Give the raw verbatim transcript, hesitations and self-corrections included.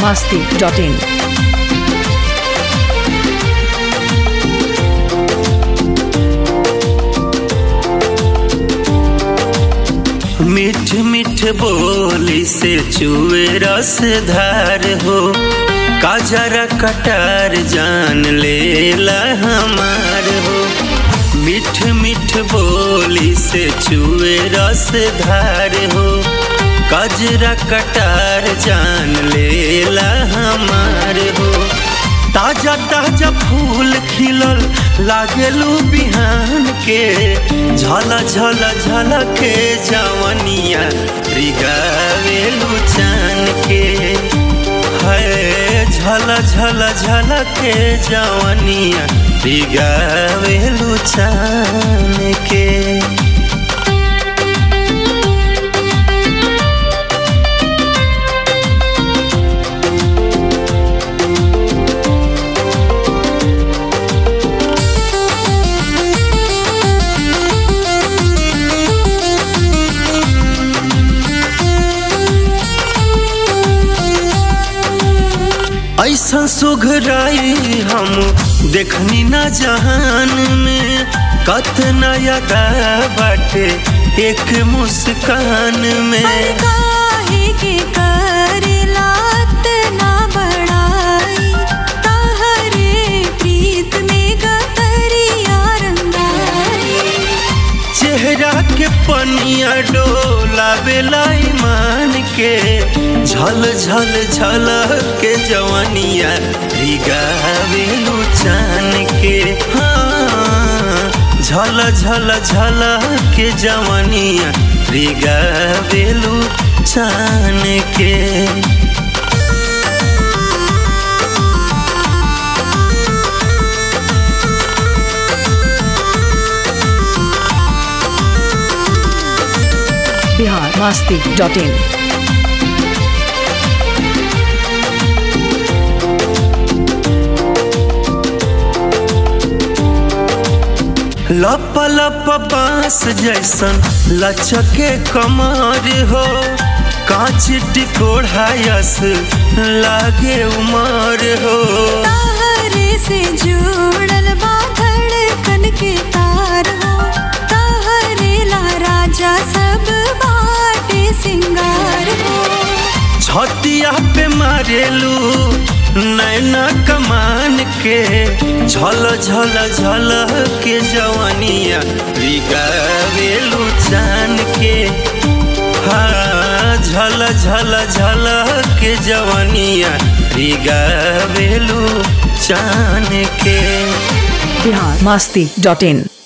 masti dot in. मीठ मीठ बोली से चुए रस धार हो, काजरा कटार जान लेला हमार हो। मीठ मीठ बोली से चुए रस धार हो, काजरा कटार जान लेला हमार हो। ताजा ताजा फूल खिलल लागेलू बिहान के, झला झला झला के जवनिया रिगावेलू चान के। है झला झला झला के जवनिया रिगावेलू चान के। ऐसा सुघराई हम देखनी ना जहान में, कतना यादा बाटे एक मुस्कान में। काहे के करलात ना बढ़ाई, तहरे प्रीत में गतरिया रंगाई। चेहरा के पनिया डोला बेला ईमान के, झल झल झल के जवनिया रिगावेलू चान के। हाँ झल झल झल के जवनिया रिगावेलू चान के। Bihar masti dot in. लप लप बांस जैसन लचके कमर हो, कांच टिकोढ़ायस लागे उमर हो। तहरे से जुड़ल बा धड़कन के तार हो, तहरे ला राजा सब बाटे सिंगार हो। छतिया पे मारेलू नैना कमान के, झल झल झल के जवनिया रिगावेलू चान के। हाँ झल झल झल के जवनिया रिगावेलू चान के। Bihar masti dot in.